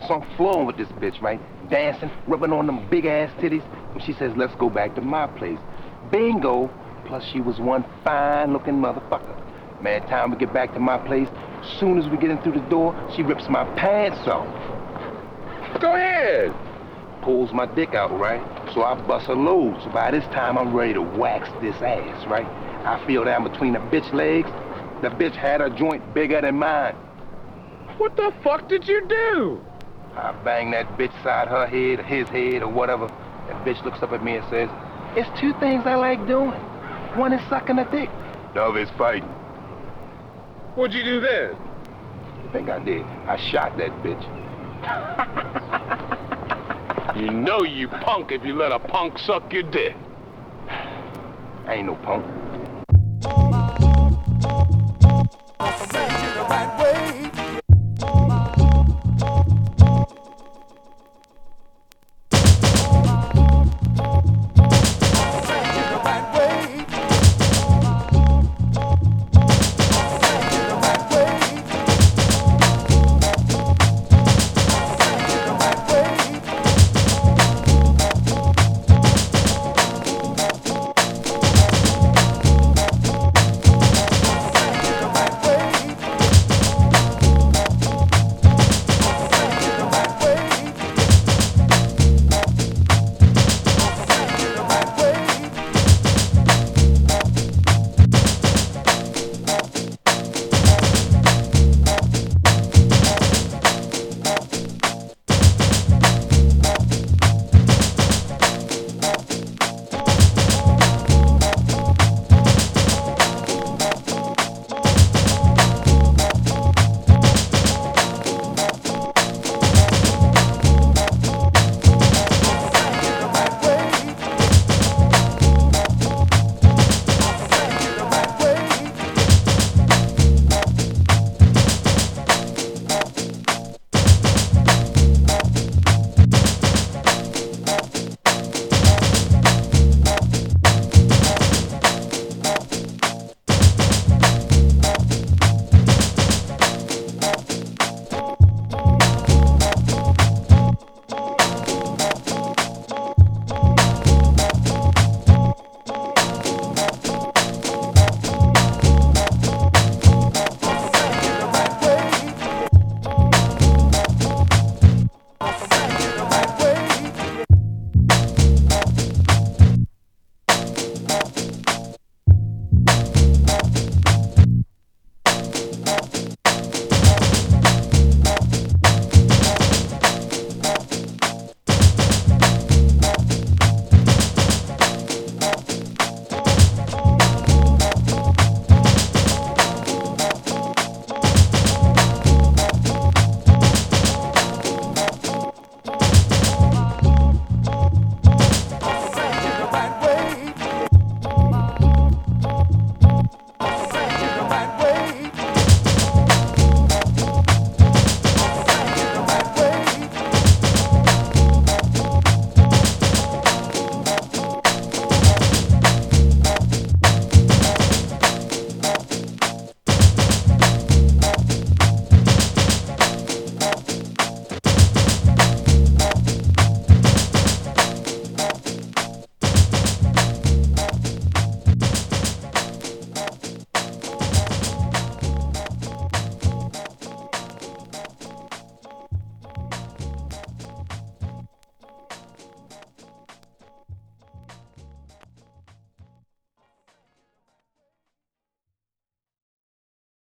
So I'm flowing with this bitch, right? Dancing, rubbing on them big-ass titties. And she says, let's go back to my place. Bingo, plus she was one fine-looking motherfucker. Man, time we get back to my place, as soon as we get in through the door, she rips my pants off. Go ahead. Pulls my dick out, right? So I bust her load. So by this time, I'm ready to wax this ass, right? I feel down between the bitch legs. The bitch had a joint bigger than mine. What the fuck did you do? I bang that bitch side her head, or his head, or whatever. That bitch looks up at me and says, it's two things I like doing. One is sucking a dick. The other is fighting. What'd you do then? I think I did. I shot that bitch. You know you punk if you let a punk suck your dick. I ain't no punk. I'll send you the right way.